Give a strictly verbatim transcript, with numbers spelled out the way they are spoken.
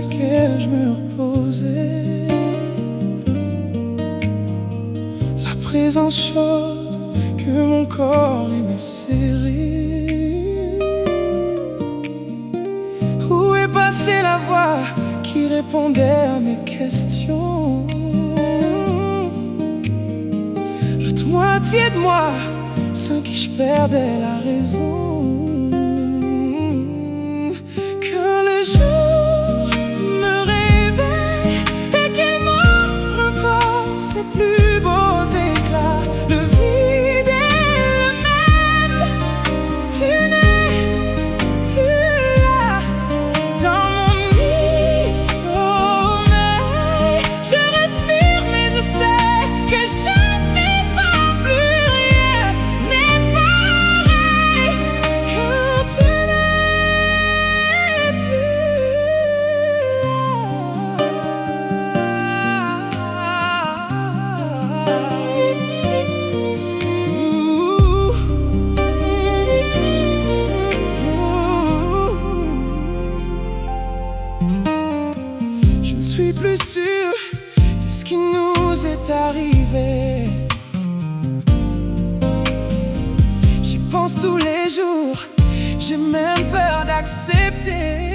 laquelle je me reposais. La présence chaude que mon corps aimait serrer. Où est passée la voix qui répondait à mes questions? L'autre moitié de moi sans qui je perdais la raison. Quand le jour me réveille et qu'il m'offre encore ses plus beaux éclats, le vide est le même, tu n'es plus là. Dans mon mi-sommeil, je respire mais je sais que je vivrai plus. Rien n'est pareil quand tu n'es plus Je ne suis plus sûr de ce qui nous est arrivé. J'y pense tous les jours, j'ai même peur d'accepter